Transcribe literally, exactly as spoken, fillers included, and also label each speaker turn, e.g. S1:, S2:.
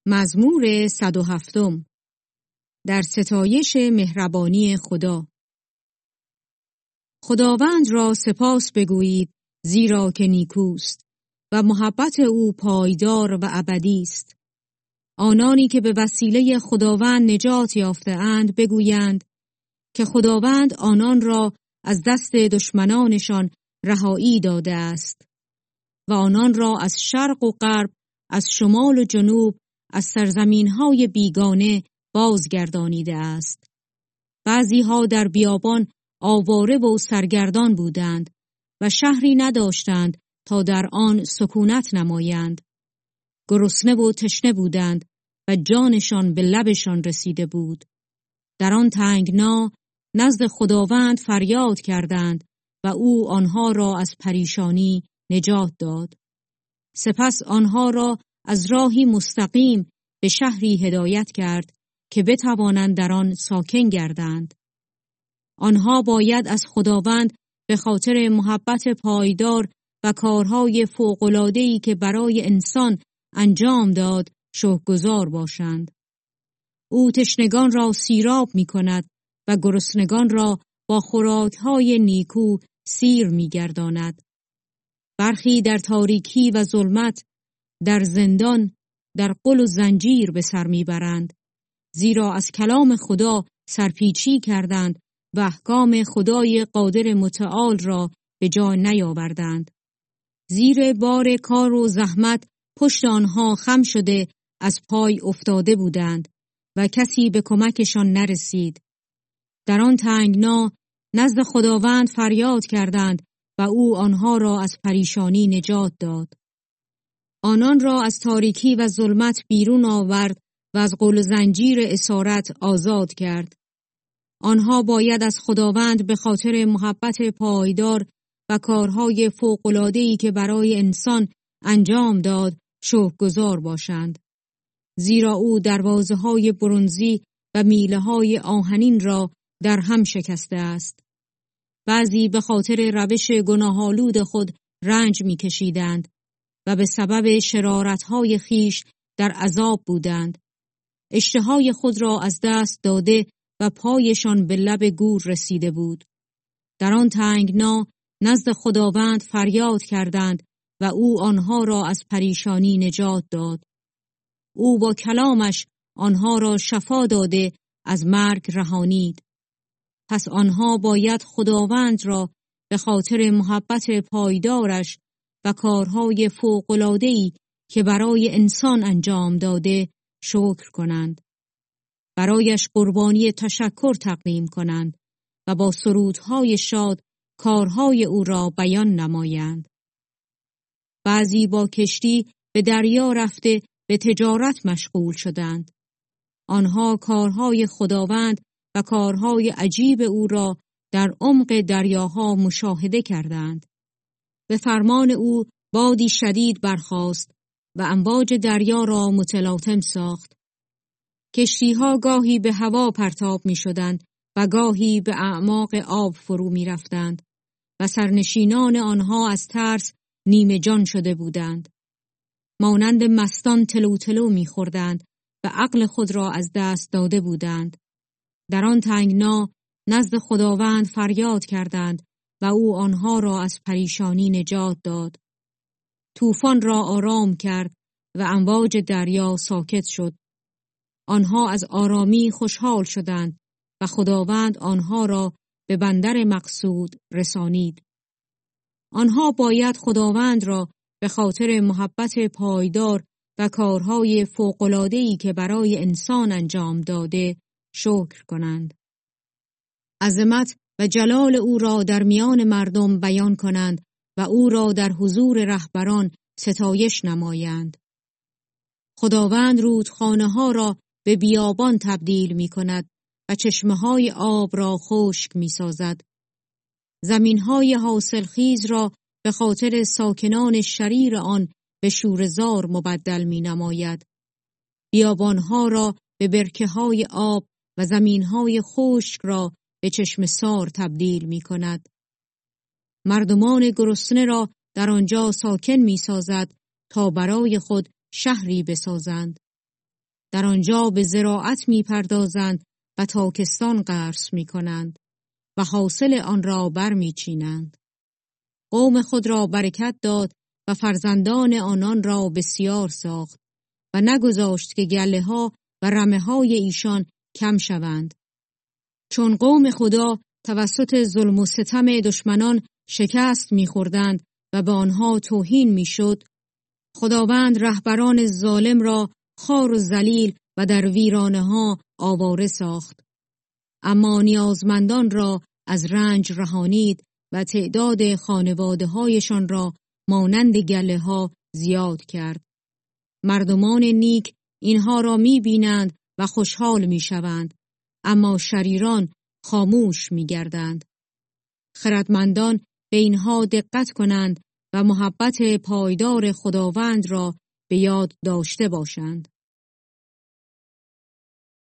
S1: مزمور صد و هفتم. در ستایش مهربانی خدا. خداوند را سپاس بگویید، زیرا که نیکوست و محبت او پایدار و ابدی است. آنانی که به وسیله خداوند نجات یافته‌اند بگویند که خداوند آنان را از دست دشمنانشان رهایی داده است و آنان را از شرق و غرب، از شمال و جنوب، از سرزمین‌های بیگانه بازگردانیده است. بعضی‌ها در بیابان آواره و سرگردان بودند و شهری نداشتند تا در آن سکونت نمایند. گرسنه و تشنه بودند و جانشان به لبشان رسیده بود. در آن تنگنا نزد خداوند فریاد کردند و او آنها را از پریشانی نجات داد. سپس آنها را از راهی مستقیم به شهری هدایت کرد که بتوانند در آن ساکن گردند. آنها باید از خداوند به خاطر محبت پایدار و کارهای فوق‌العاده‌ای که برای انسان انجام داد شکرگزار باشند. او تشنگان را سیراب می کند و گرسنگان را با خوراک‌های نیکو سیر می گرداند. برخی در تاریکی و ظلمت، در زندان، در غل و زنجیر به سر می برند، زیرا از کلام خدا سرپیچی کردند و احکام خدای قادر متعال را به جا نیاوردند. زیر بار کار و زحمت پشت آنها خم شده از پای افتاده بودند و کسی به کمکشان نرسید. در آن تنگنا نزد خداوند فریاد کردند و او آنها را از پریشانی نجات داد. آنان را از تاریکی و ظلمت بیرون آورد و از غل و زنجیر اسارت آزاد کرد. آنها باید از خداوند به خاطر محبت پایدار و کارهای فوق‌العاده‌ای که برای انسان انجام داد شکرگزار باشند. زیرا او دروازه‌های برنزی و میله‌های آهنین را در هم شکسته است. بعضی به خاطر روش گناه‌آلود خود رنج می‌کشیدند و به سبب شرارت‌های خیش در عذاب بودند. اشتهای خود را از دست داده و پایشان به لب گور رسیده بود. در آن تنگنا نزد خداوند فریاد کردند و او آنها را از پریشانی نجات داد. او با کلامش آنها را شفا داده از مرگ رهانید. پس آنها باید خداوند را به خاطر محبت پایدارش و کارهای فوق‌العاده‌ای که برای انسان انجام داده شکر کنند. برایش قربانی تشکر تقدیم کنند و با سرودهای شاد کارهای او را بیان نمایند. بعضی با کشتی به دریا رفته به تجارت مشغول شدند. آنها کارهای خداوند و کارهای عجیب او را در عمق دریاها مشاهده کردند. به فرمان او بادی شدید برخاست و امواج دریا را متلاطم ساخت. کشتیها گاهی به هوا پرتاب می شدند و گاهی به اعماق آب فرو می رفتند و سرنشینان آنها از ترس نیمه جان شده بودند. مانند مستان تلو تلو می خوردند و عقل خود را از دست داده بودند. در آن تنگنا نزد خداوند فریاد کردند و او آنها را از پریشانی نجات داد. طوفان را آرام کرد و امواج دریا ساکت شد. آنها از آرامی خوشحال شدند و خداوند آنها را به بندر مقصود رسانید. آنها باید خداوند را به خاطر محبت پایدار و کارهای فوق‌العاده‌ای که برای انسان انجام داده شکر کنند. عظمت و جلال او را در میان مردم بیان کنند و او را در حضور رهبران ستایش نمایند. خداوند رودخانه‌ها را به بیابان تبدیل می کند و چشمه‌های آب را خشک می سازد. زمین‌های حاصلخیز را به خاطر ساکنان شریر آن به شوره‌زار مبدل می نماید. بیابان‌ها را به برکه‌های آب و زمین‌های خشک را به چشمه سار تبدیل می کند. مردمان گرسنه را در آنجا ساکن می سازد تا برای خود شهری بسازند. در آنجا به زراعت می پردازند و تاکستان غرس می کنند و حاصل آن را بر می چینند. قوم خود را برکت داد و فرزندان آنان را بسیار ساخت و نگذاشت که گله ها و رمه های ایشان کم شوند. چون قوم خدا توسط ظلم و ستم دشمنان شکست می‌خوردند و به آنها توهین می‌شد، خداوند رهبران ظالم را خوار و ذلیل و در ویرانه‌ها آواره ساخت. اما نیازمندان را از رنج رهانید و تعداد خانواده‌هایشان را مانند گله‌ها زیاد کرد. مردمان نیک اینها را می‌بینند و خوشحال می‌شوند، اما شریران خاموش می‌گردند. خردمندان به اینها دقت کنند و محبت پایدار خداوند را به یاد داشته باشند.